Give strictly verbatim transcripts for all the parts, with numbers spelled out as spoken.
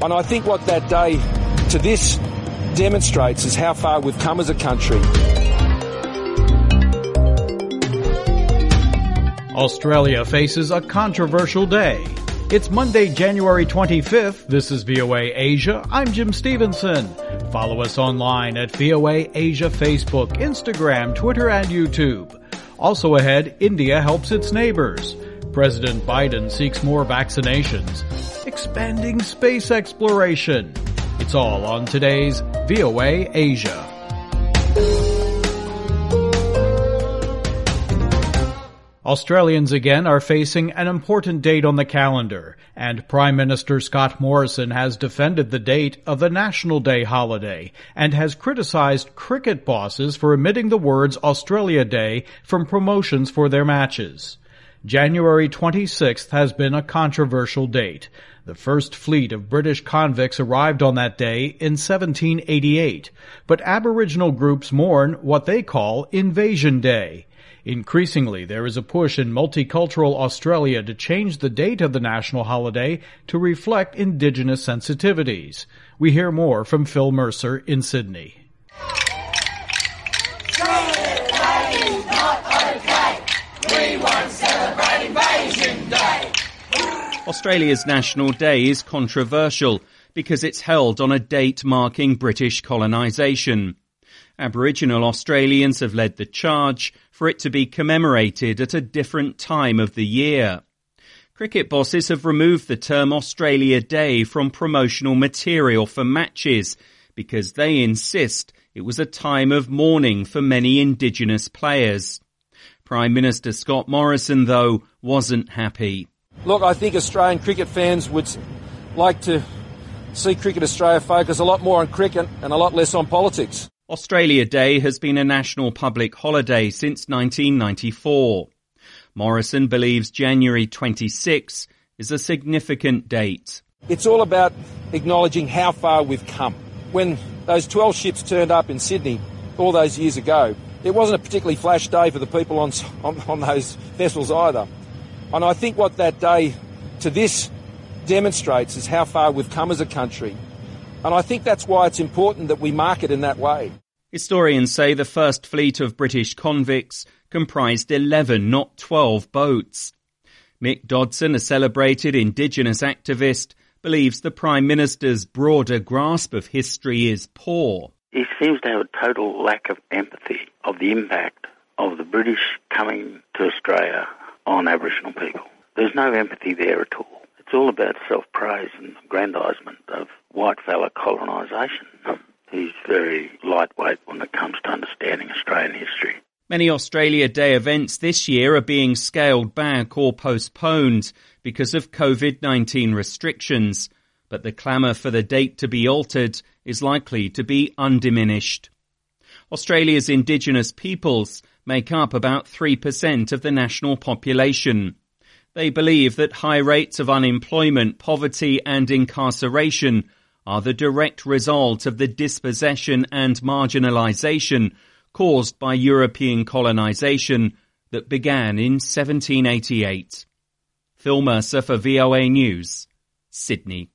And I think what that day to this demonstrates is how far we've come as a country. Australia faces a controversial day. It's Monday, January twenty-fifth. This is V O A Asia. I'm Jim Stevenson. Follow us online at V O A Asia Facebook, Instagram, Twitter, and YouTube. Also ahead, India helps its neighbors. President Biden seeks more vaccinations. Expanding space exploration. It's all on today's V O A Asia. Australians again are facing an important date on the calendar, and Prime Minister Scott Morrison has defended the date of the National Day holiday and has criticized cricket bosses for omitting the words Australia Day from promotions for their matches. January twenty-sixth has been a controversial date. The first fleet of British convicts arrived on that day in seventeen eighty-eight, but Aboriginal groups mourn what they call Invasion Day. Increasingly, there is a push in multicultural Australia to change the date of the national holiday to reflect Indigenous sensitivities. We hear more from Phil Mercer in Sydney. Australia Day is not okay. We won't celebrate Invasion Day. Australia's National Day is controversial because it's held on a date marking British colonisation. Aboriginal Australians have led the charge for it to be commemorated at a different time of the year. Cricket bosses have removed the term Australia Day from promotional material for matches because they insist it was a time of mourning for many Indigenous players. Prime Minister Scott Morrison, though, wasn't happy. Look, I think Australian cricket fans would like to see Cricket Australia focus a lot more on cricket and a lot less on politics. Australia Day has been a national public holiday since nineteen ninety-four. Morrison believes January twenty-sixth is a significant date. It's all about acknowledging how far we've come. When those twelve ships turned up in Sydney all those years ago, it wasn't a particularly flash day for the people on, on, on those vessels either. And I think what that day to this demonstrates is how far we've come as a country. And I think that's why it's important that we mark it in that way. Historians say the first fleet of British convicts comprised eleven, not twelve boats. Mick Dodson, a celebrated Indigenous activist, believes the Prime Minister's broader grasp of history is poor. He seems to have a total lack of empathy of the impact of the British coming to Australia on Aboriginal people. There's no empathy there at all. It's all about self-praise and aggrandisement of white fella colonisation. He's very lightweight when it comes to understanding Australian history. Many Australia Day events this year are being scaled back or postponed because of covid nineteen restrictions, but the clamour for the date to be altered is likely to be undiminished. Australia's Indigenous peoples make up about three percent of the national population. They believe that high rates of unemployment, poverty and incarceration are the direct result of the dispossession and marginalisation caused by European colonisation that began in seventeen eighty-eight. Phil Mercer for V O A News, Sydney.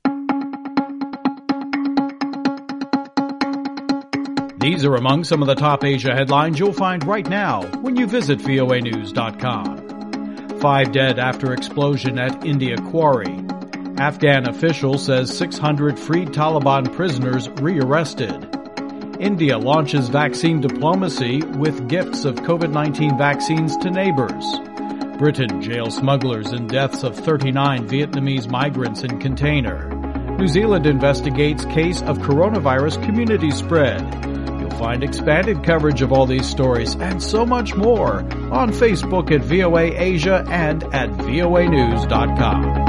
These are among some of the top Asia headlines you'll find right now when you visit V O A news dot com. Five dead after explosion at India quarry. Afghan official says six hundred freed Taliban prisoners rearrested. India launches vaccine diplomacy with gifts of covid nineteen vaccines to neighbors. Britain jails smugglers in deaths of thirty-nine Vietnamese migrants in container. New Zealand investigates case of coronavirus community spread. You'll find expanded coverage of all these stories and so much more on Facebook at V O A Asia and at V O A news dot com.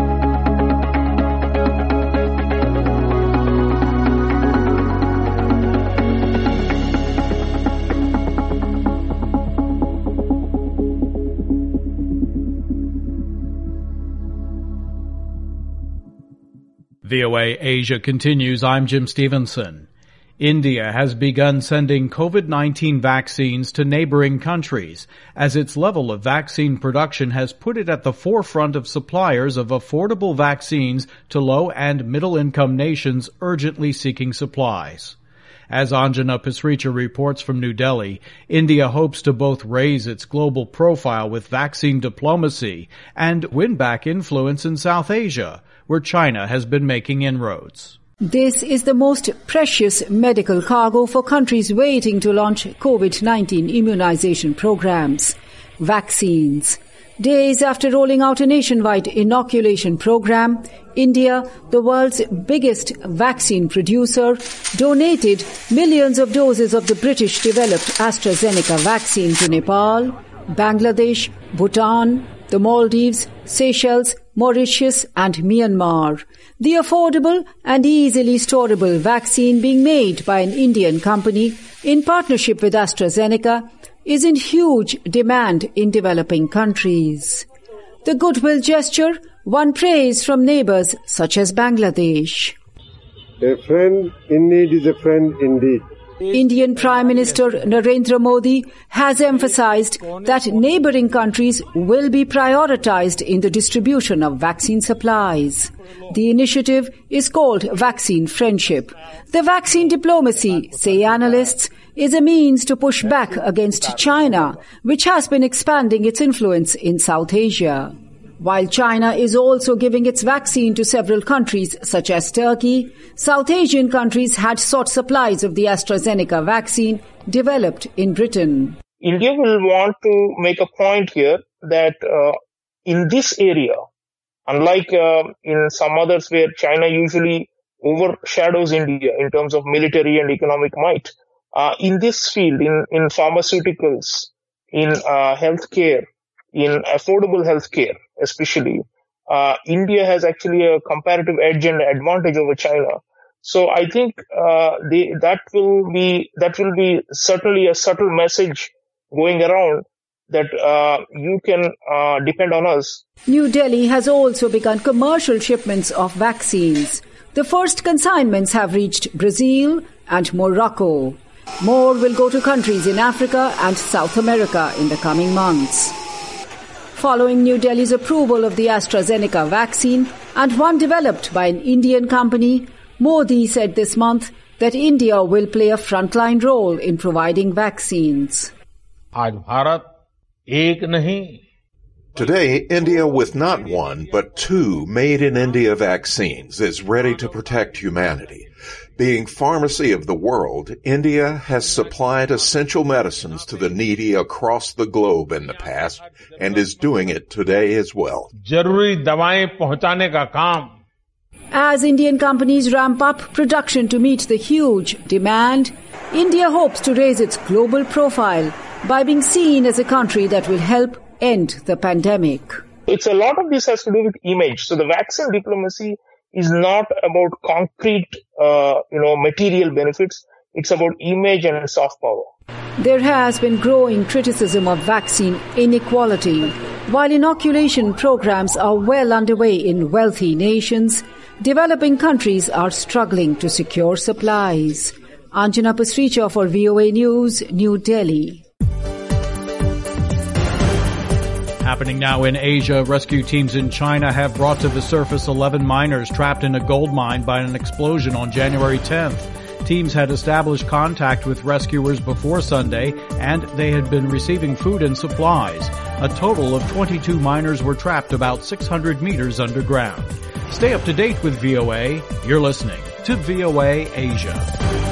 V O A Asia continues. I'm Jim Stevenson. India has begun sending COVID nineteen vaccines to neighboring countries, as its level of vaccine production has put it at the forefront of suppliers of affordable vaccines to low and middle-income nations urgently seeking supplies. As Anjana Pasricha reports from New Delhi, India hopes to both raise its global profile with vaccine diplomacy and win back influence in South Asia, where China has been making inroads. This is the most precious medical cargo for countries waiting to launch COVID nineteen immunization programs. Vaccines. Days after rolling out a nationwide inoculation program, India, the world's biggest vaccine producer, donated millions of doses of the British-developed AstraZeneca vaccine to Nepal, Bangladesh, Bhutan, the Maldives, Seychelles, Mauritius and Myanmar. The affordable and easily storable vaccine being made by an Indian company in partnership with AstraZeneca is in huge demand in developing countries. The goodwill gesture won praise from neighbors such as Bangladesh. A friend in need is a friend indeed. Indian Prime Minister Narendra Modi has emphasized that neighboring countries will be prioritized in the distribution of vaccine supplies. The initiative is called Vaccine Friendship. The vaccine diplomacy, say analysts, is a means to push back against China, which has been expanding its influence in South Asia. While China is also giving its vaccine to several countries such as Turkey, South Asian countries had sought supplies of the AstraZeneca vaccine developed in Britain. India will want to make a point here that uh, in this area, unlike uh, in some others where China usually overshadows India in terms of military and economic might, uh, in this field, in, in pharmaceuticals, in uh, healthcare, in affordable healthcare, especially, uh, India has actually a comparative edge and advantage over China. So I think uh, the, that will be that will be certainly a subtle message going around that uh, you can uh, depend on us. New Delhi has also begun commercial shipments of vaccines. The first consignments have reached Brazil and Morocco. More will go to countries in Africa and South America in the coming months. Following New Delhi's approval of the AstraZeneca vaccine and one developed by an Indian company, Modi said this month that India will play a frontline role in providing vaccines. Today, India with not one but two made-in-India vaccines is ready to protect humanity. Being pharmacy of the world, India has supplied essential medicines to the needy across the globe in the past and is doing it today as well. As Indian companies ramp up production to meet the huge demand, India hopes to raise its global profile by being seen as a country that will help end the pandemic. It's a lot of this has to do with image. So the vaccine diplomacy is not about concrete, uh, you know, material benefits. It's about image and soft power. There has been growing criticism of vaccine inequality. While inoculation programs are well underway in wealthy nations, developing countries are struggling to secure supplies. Anjana Pasricha for V O A News, New Delhi. Happening now in Asia, rescue teams in China have brought to the surface eleven miners trapped in a gold mine by an explosion on January tenth. Teams had established contact with rescuers before Sunday, and they had been receiving food and supplies. A total of twenty-two miners were trapped about six hundred meters underground. Stay up to date with V O A. You're listening to V O A Asia.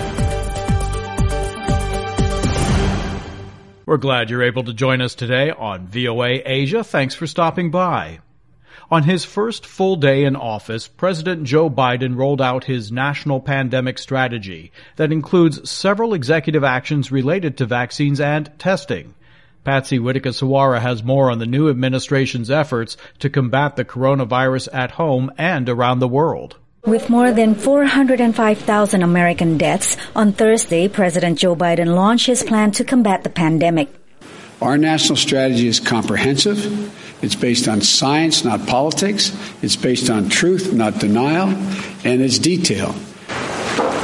We're glad you're able to join us today on V O A Asia. Thanks for stopping by. On his first full day in office, President Joe Biden rolled out his national pandemic strategy that includes several executive actions related to vaccines and testing. Patsy Whitaker-Sawara has more on the new administration's efforts to combat the coronavirus at home and around the world. With more than four hundred five thousand American deaths, on Thursday, President Joe Biden launched his plan to combat the pandemic. Our national strategy is comprehensive. It's based on science, not politics. It's based on truth, not denial. And it's detailed.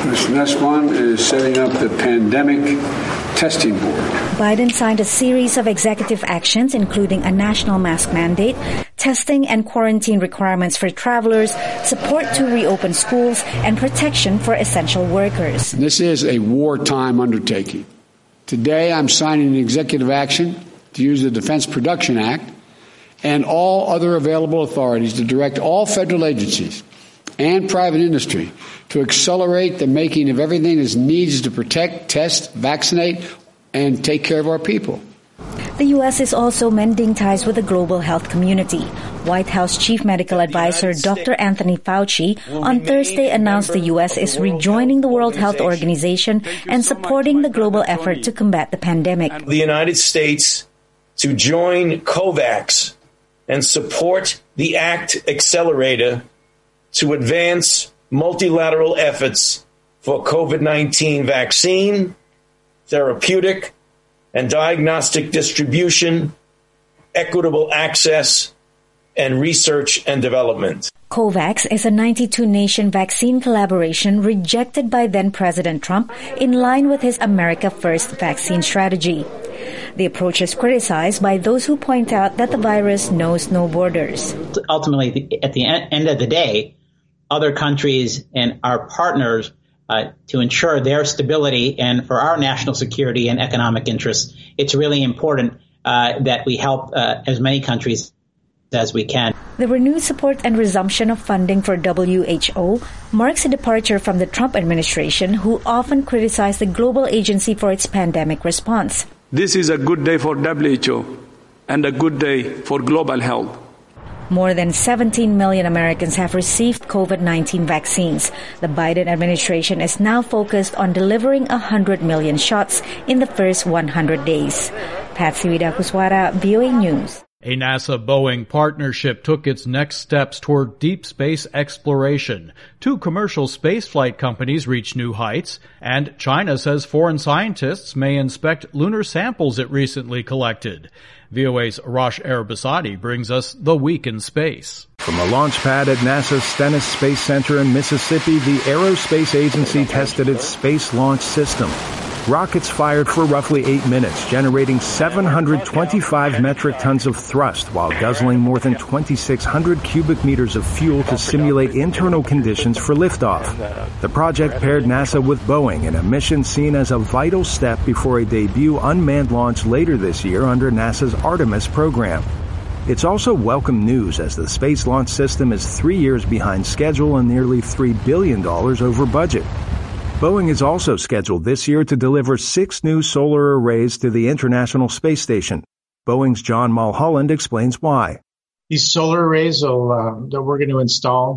The next one is setting up the pandemic testing board. Biden signed a series of executive actions, including a national mask mandate, testing and quarantine requirements for travelers, support to reopen schools, and protection for essential workers. This is a wartime undertaking. Today, I'm signing an executive action to use the Defense Production Act and all other available authorities to direct all federal agencies and private industry to accelerate the making of everything that's needed to protect, test, vaccinate, and take care of our people. The U S is also mending ties with the global health community. White House Chief Medical Advisor Doctor Anthony Fauci on Thursday announced the U S is rejoining the World Health Organization and supporting the global effort to combat the pandemic. The United States to join COVAX and support the ACT Accelerator to advance multilateral efforts for COVID nineteen vaccine, therapeutic, and diagnostic distribution, equitable access, and research and development. COVAX is a ninety-two nation vaccine collaboration rejected by then-President Trump in line with his America First vaccine strategy. The approach is criticized by those who point out that the virus knows no borders. Ultimately, at the end of the day, other countries and our partners uh, to ensure their stability and for our national security and economic interests, it's really important uh, that we help uh, as many countries as we can. The renewed support and resumption of funding for W H O marks a departure from the Trump administration, who often criticized the global agency for its pandemic response. This is a good day for W H O and a good day for global health. More than seventeen million Americans have received COVID nineteen vaccines. The Biden administration is now focused on delivering one hundred million shots in the first one hundred days. Patsy Widakuswara, V O A News. A NASA-Boeing partnership took its next steps toward deep space exploration. Two commercial spaceflight companies reached new heights, and China says foreign scientists may inspect lunar samples it recently collected. V O A's Arash Arabasadi brings us the week in space. From a launch pad at NASA's Stennis Space Center in Mississippi, the Aerospace Agency tested its Space Launch System. Rockets fired for roughly eight minutes, generating seven hundred twenty-five metric tons of thrust while guzzling more than twenty-six hundred cubic meters of fuel to simulate internal conditions for liftoff. The project paired NASA with Boeing in a mission seen as a vital step before a debut unmanned launch later this year under NASA's Artemis program. It's also welcome news as the Space Launch System is three years behind schedule and nearly three billion dollars over budget. Boeing is also scheduled this year to deliver six new solar arrays to the International Space Station. Boeing's John Mulholland explains why. These solar arrays will, uh, that we're going to install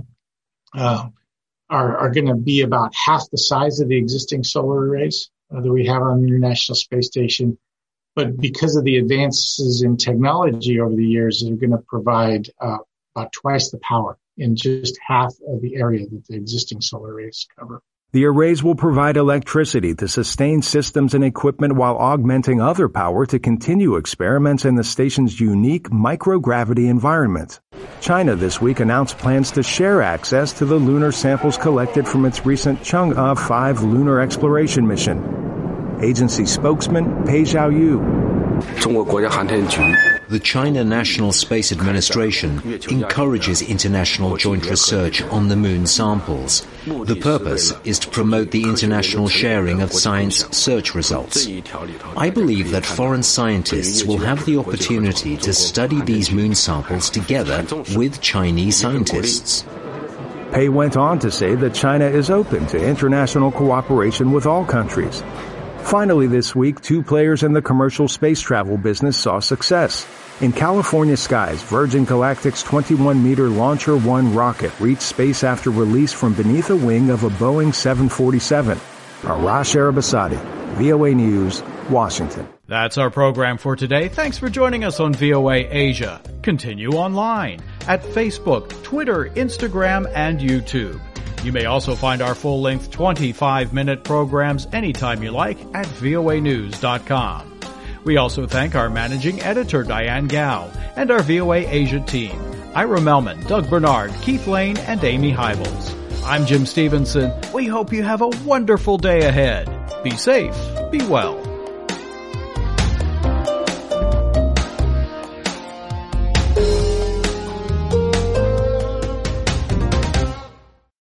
uh, are, are going to be about half the size of the existing solar arrays uh, that we have on the International Space Station. But because of the advances in technology over the years, they're going to provide uh, about twice the power in just half of the area that the existing solar arrays cover. The arrays will provide electricity to sustain systems and equipment while augmenting other power to continue experiments in the station's unique microgravity environment. China this week announced plans to share access to the lunar samples collected from its recent Chang'e five lunar exploration mission. Agency spokesman Pei Xiaoyu. The China National Space Administration encourages international joint research on the moon samples. The purpose is to promote the international sharing of science search results. I believe that foreign scientists will have the opportunity to study these moon samples together with Chinese scientists. Pei went on to say that China is open to international cooperation with all countries. Finally this week, two players in the commercial space travel business saw success. In California skies, Virgin Galactic's twenty-one meter Launcher one rocket reached space after release from beneath a wing of a Boeing seven forty-seven. Arash Arabasadi, V O A News, Washington. That's our program for today. Thanks for joining us on V O A Asia. Continue online at Facebook, Twitter, Instagram, and YouTube. You may also find our full-length twenty-five minute programs anytime you like at V O A news dot com. We also thank our managing editor, Diane Gao, and our V O A Asia team, Ira Melman, Doug Bernard, Keith Lane, and Amy Hybels. I'm Jim Stevenson. We hope you have a wonderful day ahead. Be safe, be well.